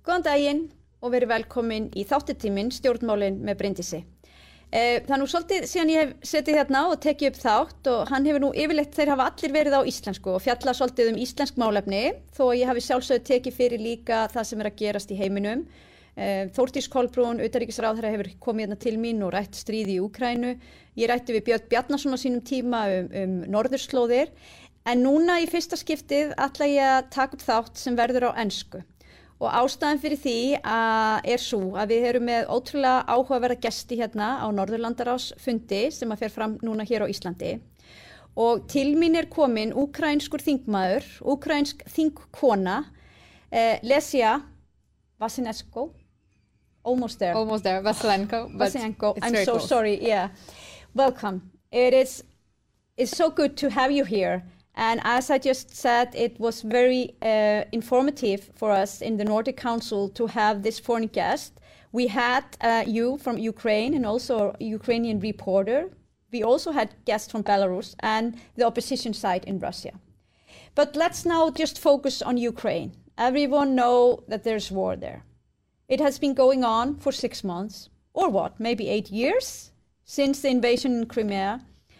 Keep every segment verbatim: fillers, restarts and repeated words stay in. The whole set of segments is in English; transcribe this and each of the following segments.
Góðan daginn og verið velkomin í þáttutíminn Stjórnmálin með Bryndísi. Það er nú svolítið síðan ég hef setið hérna og tekið upp þátt og hann hefur nú yfirleitt, þeir hafa allir verið á íslensku og fjallað svolítið um íslensk málefni þó að ég hafi sjálfsögðu tekið fyrir líka það sem er að gerast í heiminum. Þórdís Kolbrún, utanríkisráðherra, hefur komið hérna til mín og rætt stríð í Úkraínu. Ég rætti við Björn Bjarnason á sínum tíma um, um norðurslóðir en núna í fyrsta skiptið ætla ég að taka upp þátt sem verður á ensku. Og ástæðan fyrir því að er svo að við erum með ótrúlega áhugaverða gesti hérna á Norðurlandaráðsfundi sem að fer fram núna hér á Íslandi. Og til mín er komin úkraínskur þingmaður, úkraínsk þingkona, eh, Lesia Vasylenko. Almost there. Almost there, Vasylenko. Vasylenko. I'm so close. Sorry, yeah. Welcome. It is it's so good to have you here. And as I just said, it was very uh, informative for us in the Nordic Council to have this foreign guest. We had uh, you from Ukraine and also a Ukrainian reporter. We also had guests from Belarus and the opposition side in Russia. But let's now just focus on Ukraine. Everyone knows that there's war there. It has been going on for six months, or what, maybe eight years since the invasion in Crimea.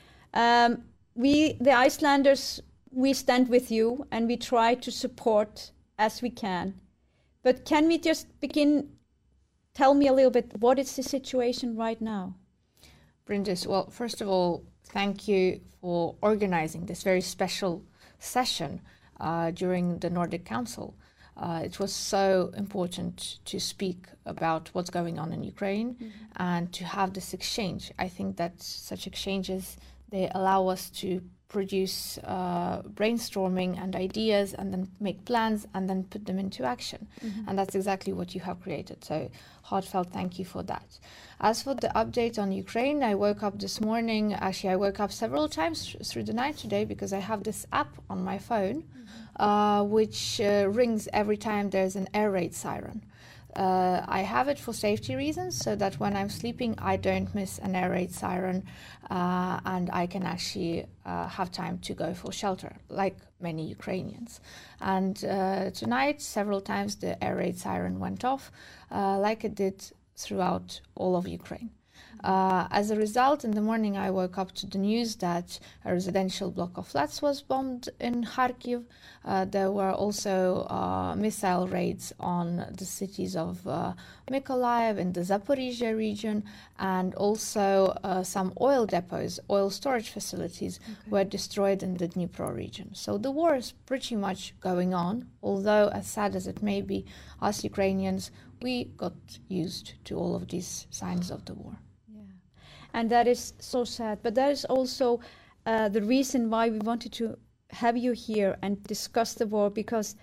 Um, We, the Icelanders, we stand with you and we try to support as we can. But can we just begin, tell me a little bit, what is the situation right now? Bryndis, well, first of all, thank you for organizing this very special session uh, during the Nordic Council. Uh, it was so important to speak about what's going on in Ukraine mm-hmm. and to have this exchange. I think that such exchanges, they allow us to produce uh, brainstorming and ideas and then make plans and then put them into action. Mm-hmm. And that's exactly what you have created. So heartfelt thank you for that. As for the update on Ukraine, I woke up this morning, actually I woke up several times through the night today because I have this app on my phone mm-hmm. uh, which uh, rings every time there's an air raid siren. Uh, I have it for safety reasons so that when I'm sleeping I don't miss an air raid siren uh, and I can actually uh, have time to go for shelter like many Ukrainians. And uh, tonight several times the air raid siren went off uh, like it did throughout all of Ukraine. Uh, as a result, in the morning I woke up to the news that a residential block of flats was bombed in Kharkiv. Uh, there were also uh, missile raids on the cities of uh, Mykolaiv in the Zaporizhia region, and also uh, some oil depots, oil storage facilities okay. were destroyed in the Dnipro region. So the war is pretty much going on, although as sad as it may be, us Ukrainians, we got used to all of these signs of the war. And that is so sad, but that is also uh, the reason why we wanted to have you here and discuss the war, because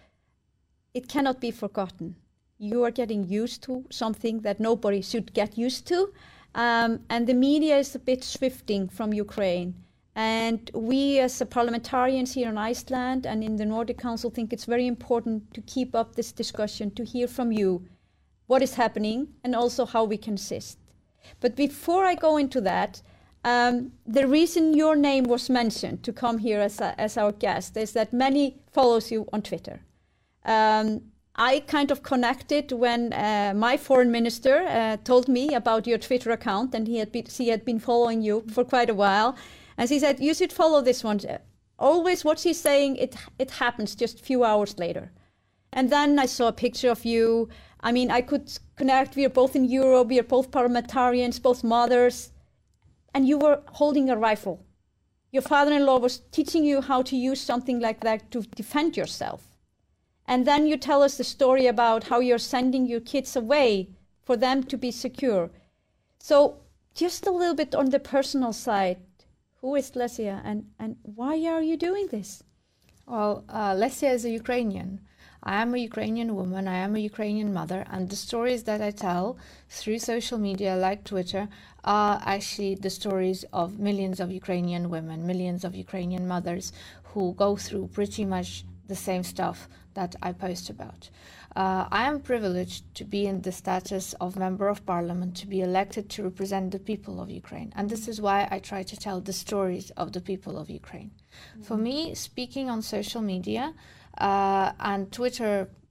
it cannot be forgotten. You are getting used to something that nobody should get used to, um, and the media is a bit shifting from Ukraine. And we as parliamentarians here in Iceland and in the Nordic Council think it's very important to keep up this discussion, to hear from you what is happening and also how we can assist. But before I go into that, um, the reason your name was mentioned to come here as, a, as our guest is that many follows you on Twitter. Um, I kind of connected when uh, my foreign minister uh, told me about your Twitter account, and he had, been, he had been following you for quite a while. And she said, you should follow this one. Always what she's saying, it, it happens just a few hours later. And then I saw a picture of you. I mean, I could connect. We are both in Europe. We are both parliamentarians, both mothers. And you were holding a rifle. Your father-in-law was teaching you how to use something like that to defend yourself. And then you tell us the story about how you're sending your kids away for them to be secure. So just a little bit on the personal side. Who is Lesia and, and why are you doing this? Well, uh, Lesia is a Ukrainian. I am a Ukrainian woman, I am a Ukrainian mother, and the stories that I tell through social media like Twitter are actually the stories of millions of Ukrainian women, millions of Ukrainian mothers who go through pretty much the same stuff that I post about. Uh, I am privileged to be in the status of Member of Parliament, to be elected to represent the people of Ukraine, and this is why I try to tell the stories of the people of Ukraine. Mm-hmm. For me, speaking on social media, Uh, and Twitter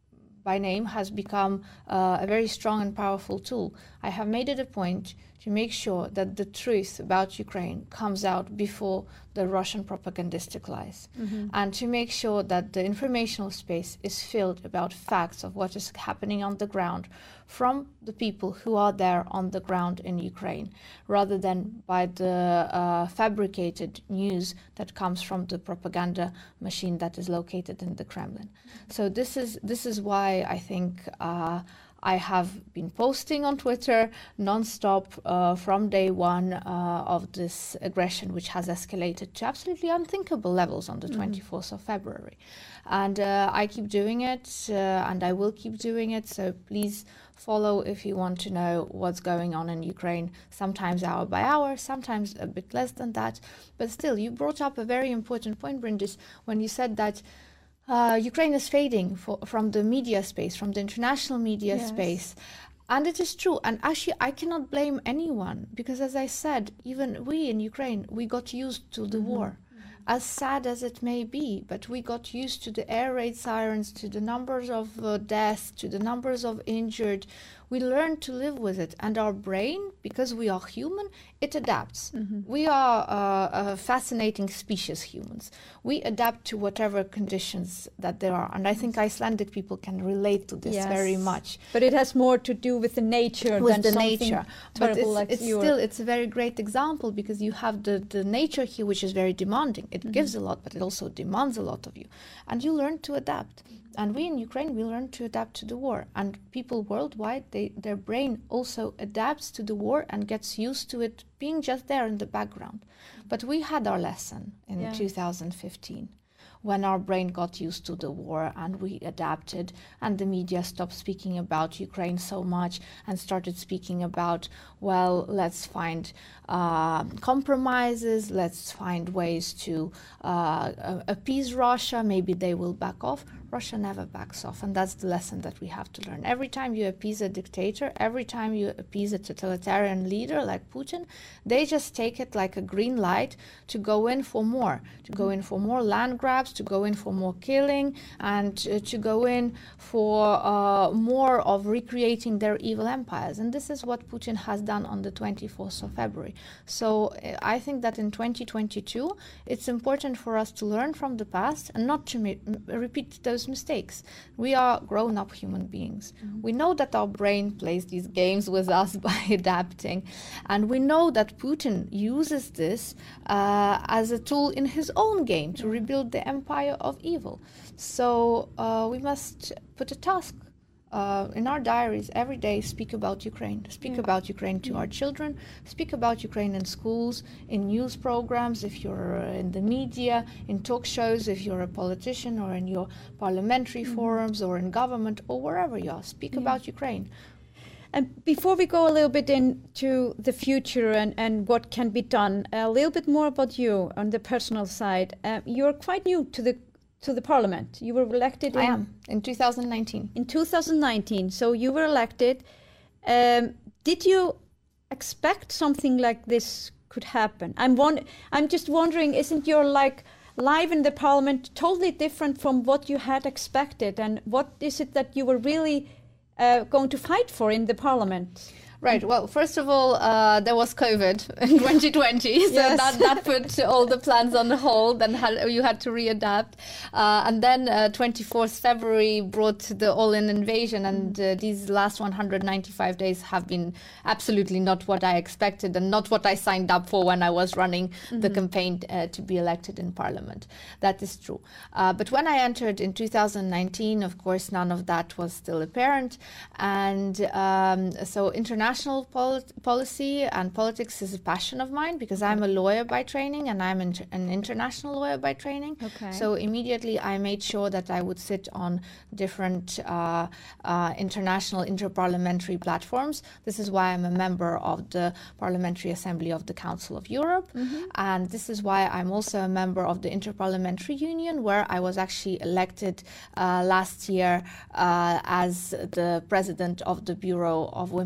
by name has become uh, a very strong and powerful tool. I have made it a point to make sure that the truth about Ukraine comes out before the Russian propagandistic lies, mm-hmm. and to make sure that the informational space is filled about facts of what is happening on the ground from the people who are there on the ground in Ukraine, rather than by the uh, fabricated news that comes from the propaganda machine that is located in the Kremlin. Mm-hmm. So this is this is why I think uh, I have been posting on Twitter non-stop uh, from day one uh, of this aggression, which has escalated to absolutely unthinkable levels on the mm-hmm. twenty-fourth of February. And uh, I keep doing it, uh, and I will keep doing it. So please follow if you want to know what's going on in Ukraine, sometimes hour by hour, sometimes a bit less than that. But still, you brought up a very important point, Bryndis, when you said that Uh, Ukraine is fading for, from the media space, from the international media yes. space. And it is true. And actually, I cannot blame anyone because, as I said, even we in Ukraine, we got used to the mm-hmm. war. As sad as it may be, but we got used to the air raid sirens, to the numbers of uh, deaths, to the numbers of injured. We learn to live with it. And our brain, because we are human, it adapts. Mm-hmm. We are uh, a fascinating species, humans. We adapt to whatever conditions that there are. And I think Icelandic people can relate to this yes. very much. But it has more to do with the nature with than the something nature. terrible but it's, like it's you still, it's a very great example because you have the, the nature here, which is very demanding. It mm-hmm. gives a lot, but it also demands a lot of you. And you learn to adapt. And we in Ukraine, we learn to adapt to the war. And people worldwide, they, their brain also adapts to the war and gets used to it being just there in the background. But we had our lesson in yeah. two thousand fifteen. When our brain got used to the war and we adapted and the media stopped speaking about Ukraine so much and started speaking about, well, let's find uh, compromises, let's find ways to uh, appease Russia, maybe they will back off. Russia never backs off, and that's the lesson that we have to learn. Every time you appease a dictator, every time you appease a totalitarian leader like Putin, they just take it like a green light to go in for more, to go in for more land grabs, to go in for more killing, and uh, to go in for uh, more of recreating their evil empires. And this is what Putin has done on the twenty-fourth of February. So uh, I think that in twenty twenty-two, it's important for us to learn from the past and not to me- repeat those mistakes. We are grown-up human beings. Mm-hmm. We know that our brain plays these games with us by adapting, and we know that Putin uses this uh, as a tool in his own game to rebuild the empire of evil. So uh, we must put a task Uh, in our diaries every day, speak about Ukraine, speak yeah. about Ukraine to yeah. our children, speak about Ukraine in schools, in news programs, if you're in the media, in talk shows, if you're a politician, or in your parliamentary mm-hmm. forums, or in government, or wherever you are, speak yeah. about Ukraine. And before we go a little bit into the future and, and what can be done, a little bit more about you on the personal side. Uh, you're quite new to the to the parliament. You were elected in... I am, in two thousand nineteen. In two thousand nineteen, so you were elected. Um, did you expect something like this could happen? I'm won- I'm just wondering, isn't your like life in the parliament totally different from what you had expected? And what is it that you were really uh, going to fight for in the parliament? Right. Well, first of all, uh, there was COVID in twenty twenty, so yes. that, that put all the plans on hold, and had, you had to readapt. Uh, and then uh, twenty-fourth February brought the all-in invasion, and uh, these last one hundred ninety-five days have been absolutely not what I expected and not what I signed up for when I was running mm-hmm. the campaign uh, to be elected in Parliament. That is true. Uh, but when I entered in two thousand nineteen, of course, none of that was still apparent. And um, so international International pol- policy and politics is a passion of mine because I'm a lawyer by training and I'm inter- an international lawyer by training. Okay. So immediately I made sure that I would sit on different uh, uh, international interparliamentary platforms. This is why I'm a member of the Parliamentary Assembly of the Council of Europe. Mm-hmm. And this is why I'm also a member of the Interparliamentary Union, where I was actually elected uh, last year uh, as the president of the Bureau of Women Parliamentarians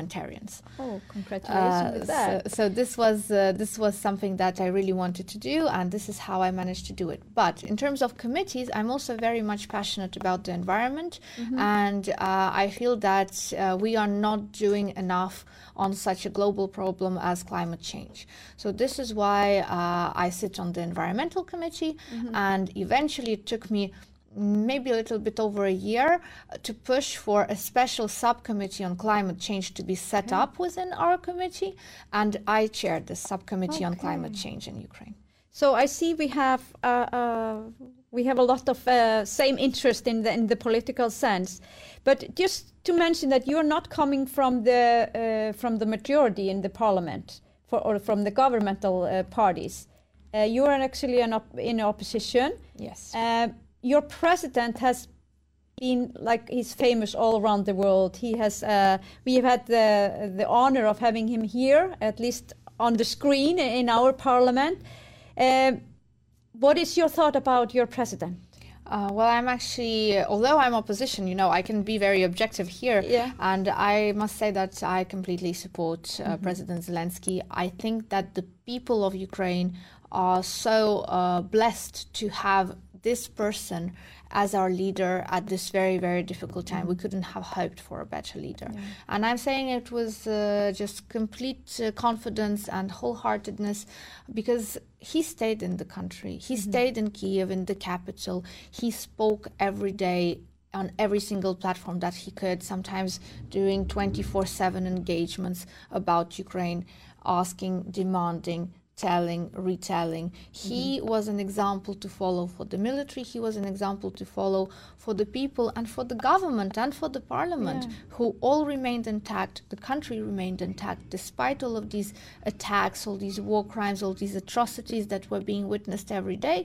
parliamentarians. Oh, congratulations Uh, with that. So, so this was uh, this was something that I really wanted to do, and this is how I managed to do it. But in terms of committees, I'm also very much passionate about the environment, Mm-hmm. and uh, I feel that uh, we are not doing enough on such a global problem as climate change. So this is why uh, I sit on the environmental committee, Mm-hmm. and eventually it took me maybe a little bit over a year to push for a special subcommittee on climate change to be set Okay. up within our committee, and I chaired the subcommittee on Okay. climate change in Ukraine. So I see we have uh, uh, we have a lot of uh, same interest in the in the political sense, but just to mention that you're not coming from the uh, from the majority in the parliament for, or from the governmental uh, parties. Uh, you are actually an op- in opposition. Yes. Uh, your president has been like he's famous all around the world. He has. Uh, we have had the the honor of having him here, at least on the screen in our parliament. Uh, what is your thought about your president? Uh, well, I'm actually, although I'm opposition, you know, I can be very objective here. Yeah. And I must say that I completely support uh, President Zelensky. I think that the people of Ukraine are so uh, blessed to have this person as our leader at this very, very difficult time. We couldn't have hoped for a better leader. Yeah. And I'm saying it was uh, just complete uh, confidence and wholeheartedness, because he stayed in the country. He stayed in Kiev, in the capital. He spoke every day on every single platform that he could, sometimes doing twenty-four seven engagements about Ukraine, asking, demanding, telling, retelling. He was an example to follow for the military. He was an example to follow for the people and for the government and for the parliament, Yeah. who all remained intact. The country remained intact despite all of these attacks, all these war crimes, all these atrocities that were being witnessed every day.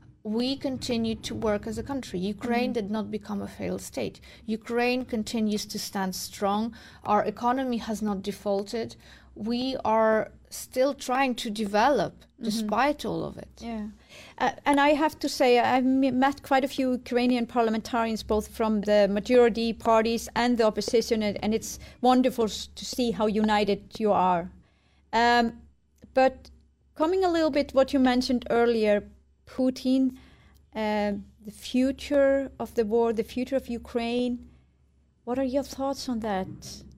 We continued to work as a country. Ukraine did not become a failed state. Ukraine continues to stand strong. Our economy has not defaulted. We are still trying to develop despite all of it. Yeah, uh, and I have to say I've m- met quite a few Ukrainian parliamentarians, both from the majority parties and the opposition, and, and it's wonderful s- to see how united you are. Um, but coming a little bit what you mentioned earlier, Putin, uh, the future of the war, the future of Ukraine. What are your thoughts on that?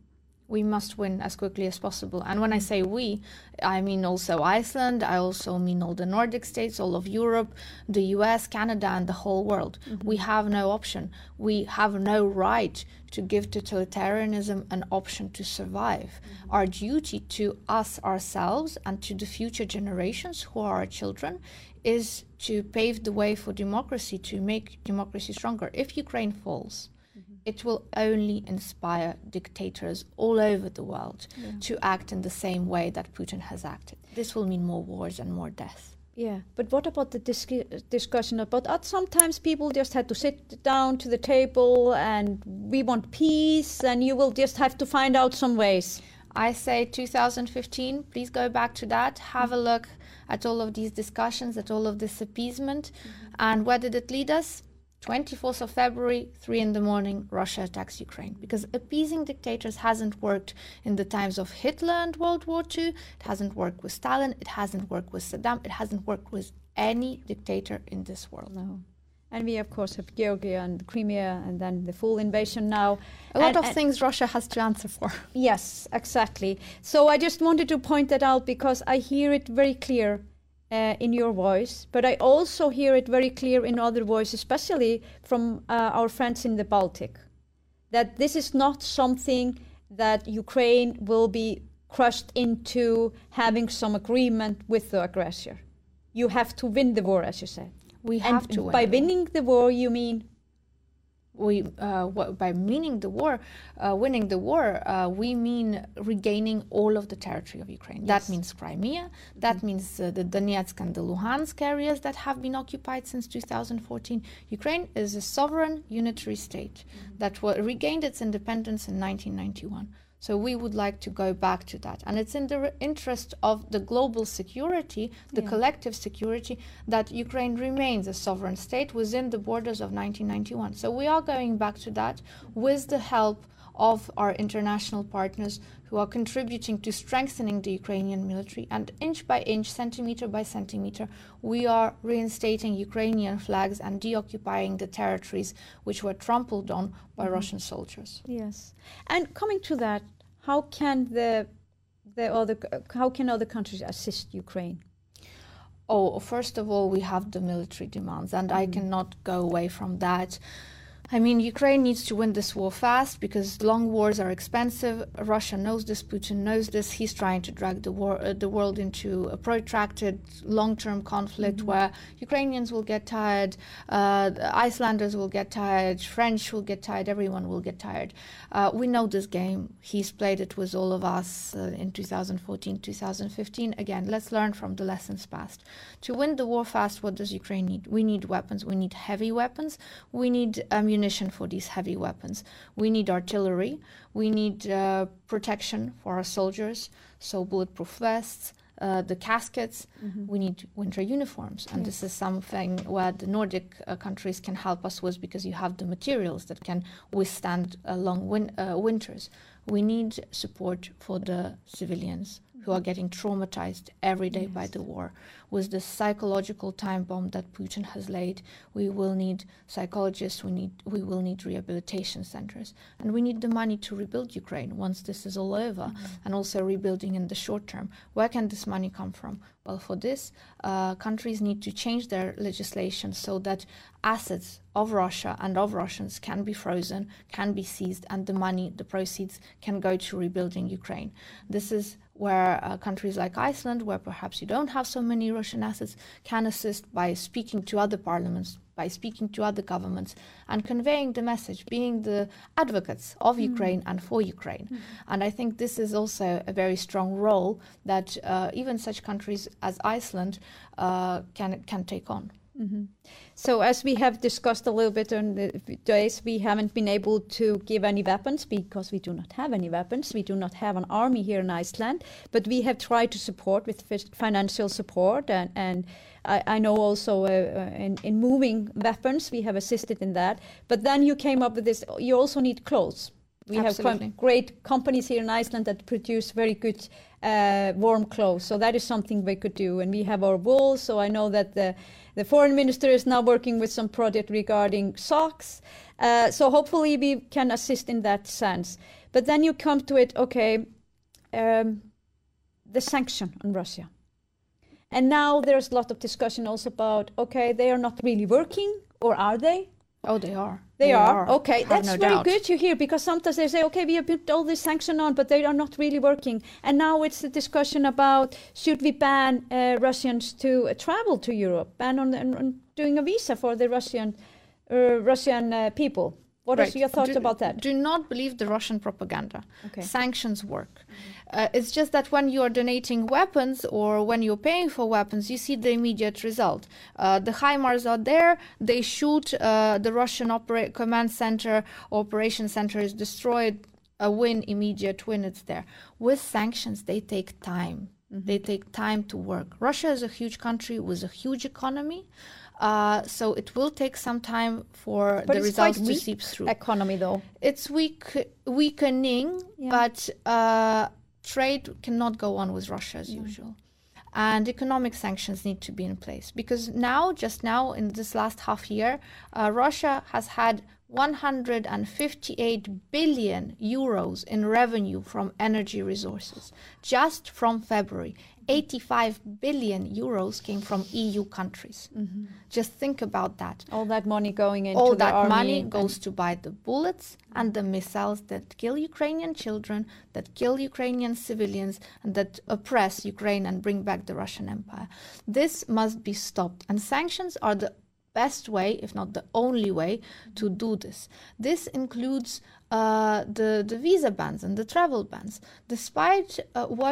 We must win as quickly as possible. And when I say we, I mean also Iceland, I also mean all the Nordic states, all of Europe, the U S, Canada, and the whole world. Mm-hmm. We have no option. We have no right to give totalitarianism an option to survive. Mm-hmm. Our duty to us ourselves and to the future generations who are our children is to pave the way for democracy, to make democracy stronger. If Ukraine falls, it will only inspire dictators all over the world yeah. to act in the same way that Putin has acted. This will mean more wars and more death. Yeah, but what about the dis- discussion about that? Sometimes people just had to sit down to the table and we want peace, and you will just have to find out some ways. I say two thousand fifteen, please go back to that, have mm-hmm. a look at all of these discussions, at all of this appeasement, mm-hmm. and where did it lead us? twenty-fourth of February, three in the morning, Russia attacks Ukraine. Because appeasing dictators hasn't worked in the times of Hitler and World War Two. It hasn't worked with Stalin. It hasn't worked with Saddam. It hasn't worked with any dictator in this world. No. And we, of course, have Georgia and Crimea and then the full invasion now. A lot and, of and things Russia has to answer for. Yes, exactly. So I just wanted to point that out because I hear it very clear Uh, in your voice, but I also hear it very clear in other voices, especially from uh, our friends in the Baltic, that this is not something that Ukraine will be crushed into having some agreement with the aggressor. You have to win the war, as you said. We have and to win. By winning the war, you mean? We, uh, what, by meaning the war, uh, winning the war, uh, we mean regaining all of the territory of Ukraine. Yes. That means Crimea. That mm-hmm. means uh, the Donetsk and the Luhansk areas that have been occupied since two thousand fourteen. Ukraine is a sovereign unitary state mm-hmm. that w- regained its independence in nineteen ninety-one. So we would like to go back to that. And it's in the re- interest of the global security, the yeah. collective security, that Ukraine remains a sovereign state within the borders of nineteen ninety-one. So we are going back to that with the help of our international partners who are contributing to strengthening the Ukrainian military. And inch by inch, centimeter by centimeter, we are reinstating Ukrainian flags and deoccupying the territories which were trampled on by mm-hmm. Russian soldiers. Yes. And coming to that, how can the the other how can other countries assist Ukraine? Oh, first of all, we have the military demands, and mm-hmm. I cannot go away from that. I mean, Ukraine needs to win this war fast because long wars are expensive. Russia knows this. Putin knows this. He's trying to drag the war, uh, the world into a protracted, long-term conflict mm-hmm. where Ukrainians will get tired, uh, the Icelanders will get tired, French will get tired, everyone will get tired. Uh, we know this game. He's played it with all of us uh, in two thousand fourteen, two thousand fifteen. Again, let's learn from the lessons past. To win the war fast, what does Ukraine need? We need weapons. We need heavy weapons. We need ammunition. For these heavy weapons. We need artillery, we need uh, protection for our soldiers, so bulletproof vests, uh, the caskets, mm-hmm. we need winter uniforms, and yes. this is something where the Nordic uh, countries can help us with because you have the materials that can withstand uh, long win- uh, winters. We need support for the civilians who are getting traumatized every day yes. by the war. With the psychological time bomb that Putin has laid, we will need psychologists, we need we will need rehabilitation centers, and we need the money to rebuild Ukraine once this is all over, mm-hmm. and also rebuilding in the short term. Where can this money come from? Well, for this, uh, countries need to change their legislation so that assets of Russia and of Russians can be frozen, can be seized, and the money, the proceeds, can go to rebuilding Ukraine. This is where uh, countries like Iceland, where perhaps you don't have so many Russian assets, can assist by speaking to other parliaments, by speaking to other governments, and conveying the message, being the advocates of mm. Ukraine and for Ukraine. Mm. And I think this is also a very strong role that uh, even such countries as Iceland uh, can can take on. Mm-hmm. So as we have discussed a little bit on the days, we haven't been able to give any weapons because we do not have any weapons. We do not have an army here in Iceland, but we have tried to support with financial support, and, and I, I know also uh, in, in moving weapons, we have assisted in that. But then you came up with this, you also need clothes. We Absolutely. have great companies here in Iceland that produce very good uh, warm clothes. So that is something we could do. And we have our wool. So I know that the, the foreign minister is now working with some project regarding socks. Uh, so hopefully we can assist in that sense. But then you come to it, okay, um, the sanction on Russia. And now there's a lot of discussion also about, okay, they are not really working, or are they? Oh, they are. They, they are. are. Okay, that's no very doubt. good to hear, because sometimes they say, okay, we have put all this sanction on, but they are not really working. And now it's the discussion about, should we ban uh, Russians to uh, travel to Europe, ban on, on doing a visa for the Russian uh, Russian uh, people? What right. are your thoughts do, about that? Do not believe the Russian propaganda. Okay. Sanctions work. Mm-hmm. Uh, it's just that when you are donating weapons or when you're paying for weapons, you see the immediate result. Uh, the HIMARS are there, they shoot, uh, the Russian opera- command center, operation center is destroyed, a win, immediate win, it's there. With sanctions, they take time. Mm-hmm. They take time to work. Russia is a huge country with a huge economy. Uh, so it will take some time for but the results to seep through. Economy, though, it's weak, weakening, yeah. but uh, trade cannot go on with Russia as mm. usual, and economic sanctions need to be in place, because now, just now, in this last half year, uh, Russia has had one hundred fifty-eight billion euros in revenue from energy resources just from February. eighty-five billion euros came from E U countries. Mm-hmm. Just think about that. All that money going into All the that army money goes to buy the bullets and the missiles that kill Ukrainian children, that kill Ukrainian civilians, and that oppress Ukraine and bring back the Russian Empire. This must be stopped, and sanctions are the best way, if not the only way, to do this. This includes uh, the, the visa bans and the travel bans. Despite uh, what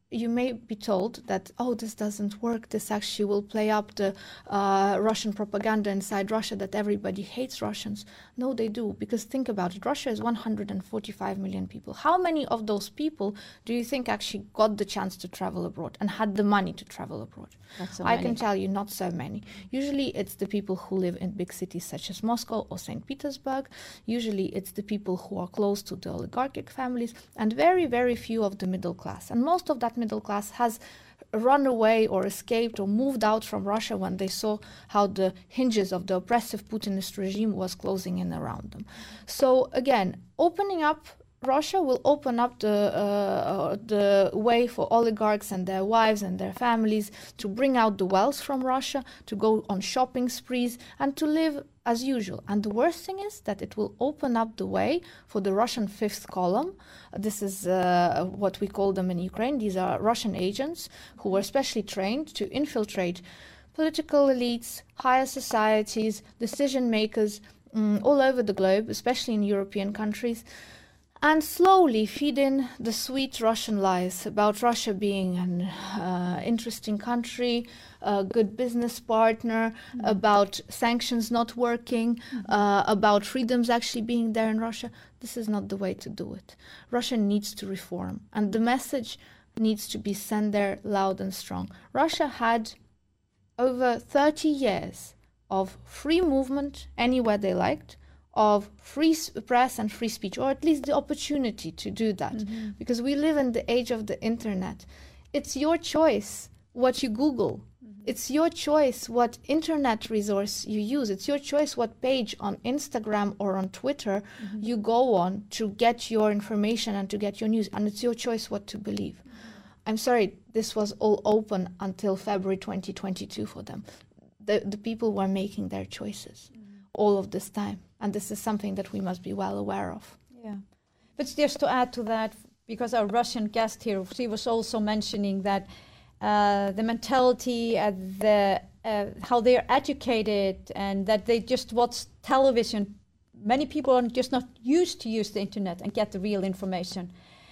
you may be told that, oh, this doesn't work, this actually will play up the uh, Russian propaganda inside Russia that everybody hates Russians. No, they do, because think about it, Russia is one hundred forty-five million people. How many of those people do you think actually got the chance to travel abroad and had the money to travel abroad? So I many. can tell you, not so many. Usually it's the people who live in big cities such as Moscow or Saint Petersburg. Usually it's the people who are close to the oligarchic families, and very, very few of the middle class. And most of that middle class has run away or escaped or moved out from Russia when they saw how the hinges of the oppressive Putinist regime was closing in around them. So again, opening up Russia will open up the uh, the way for oligarchs and their wives and their families to bring out the wealth from Russia, to go on shopping sprees and to live as usual. And the worst thing is that it will open up the way for the Russian fifth column. This is uh, what we call them in Ukraine. These are Russian agents who were specially trained to infiltrate political elites, higher societies, decision makers um, all over the globe, especially in European countries, and slowly feed in the sweet Russian lies about Russia being an uh, interesting country, a good business partner, mm-hmm. about sanctions not working, mm-hmm. uh, about freedoms actually being there in Russia. This is not the way to do it. Russia needs to reform, and the message needs to be sent there loud and strong. Russia had over thirty years of free movement anywhere they liked, of free press and free speech, or at least the opportunity to do that. Mm-hmm. Because we live in the age of the internet. It's your choice what you Google. Mm-hmm. It's your choice what internet resource you use. It's your choice what page on Instagram or on Twitter mm-hmm. you go on to get your information and to get your news. And it's your choice what to believe. Mm-hmm. I'm sorry, this was all open until February twenty twenty-two for them. The, the people were making their choices mm-hmm. all of this time. And this is something that we must be well aware of. Yeah. But just to add to that, because our Russian guest here, she was also mentioning that uh, the mentality, uh, the uh, how they're educated, and that they just watch television. Many people are just not used to use the internet and get the real information.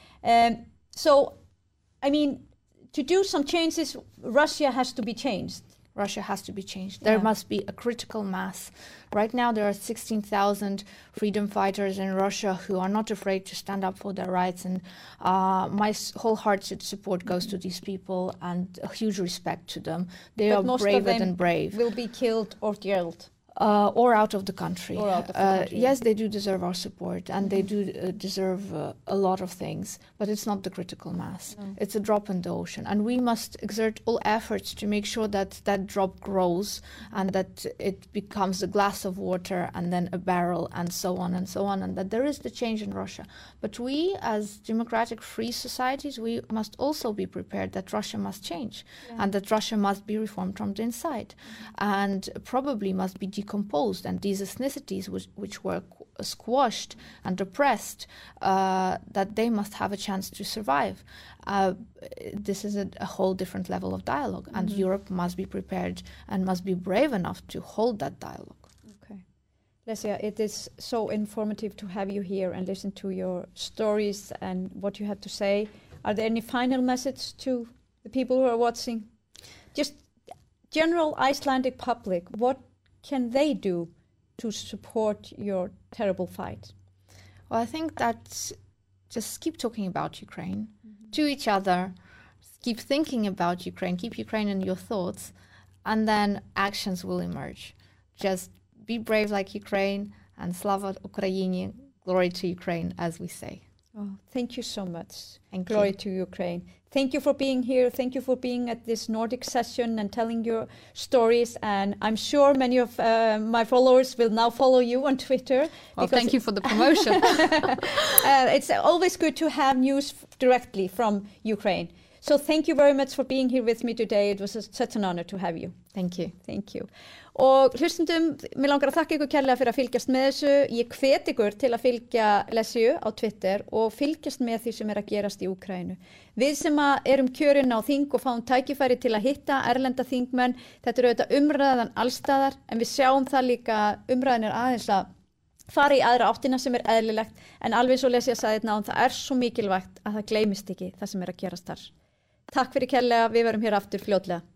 Um, so, I mean, to do some changes, Russia has to be changed. Russia has to be changed. There yeah. must be a critical mass. Right now there are sixteen thousand freedom fighters in Russia who are not afraid to stand up for their rights, and uh, my wholehearted support goes to these people and a huge respect to them. They but are most braver of them than brave. Will be killed or jailed. Uh, or out of the country. Or out of the uh, country. Yes, they do deserve our support, and mm-hmm. they do uh, deserve uh, a lot of things, but it's not the critical mass. No. It's a drop in the ocean, and we must exert all efforts to make sure that that drop grows and that it becomes a glass of water and then a barrel and so on and so on, and that there is the change in Russia. But we, as democratic free societies, we must also be prepared that Russia must change yeah. and that Russia must be reformed from the inside mm-hmm. and probably must be decomposed, and these ethnicities which, which were qu- squashed and oppressed, uh, that they must have a chance to survive. Uh, this is a, a whole different level of dialogue, mm-hmm. and Europe must be prepared and must be brave enough to hold that dialogue. Okay. Lesia, it is so informative to have you here and listen to your stories and what you have to say. Are there any final message to the people who are watching? Just general Icelandic public, what can they do to support your terrible fight? Well, I think that just keep talking about Ukraine mm-hmm. to each other, keep thinking about Ukraine, keep Ukraine in your thoughts, and then actions will emerge. Just be brave like Ukraine, and Slava Ukraini, glory to Ukraine, as we say. Oh, thank you so much. Thank Glory you. to Ukraine. Thank you for being here. Thank you for being at this Nordic session and telling your stories. And I'm sure many of uh, my followers will now follow you on Twitter. Well, thank you for the promotion. uh, it's always good to have news f- directly from Ukraine. So thank you very much for being here with me today. It was a, such an honor to have you. Thank you. Thank you. Og hlustendum, mér langar að þakka ykkur kærlega fyrir að fylgjast með þessu. Ég hvet ykkur til að fylgja Lesiu á Twitter og fylgjast með því sem er að gerast í Úkraínu. Við sem að erum kjörin á þing og fáum tækifæri til að hitta erlenda þingmenn, þetta er auðvitað umræðan allstaðar, en við sjáum það líka umræðan er aðeins að fara í aðra áttina sem er eðlilegt, en alveg svo Lesia sagði þetta náðum, það er svo mikilvægt að það gleymist ekki það sem er að gerast þar. Takk fyrir kærlega, við verum hér aftur fljótlega.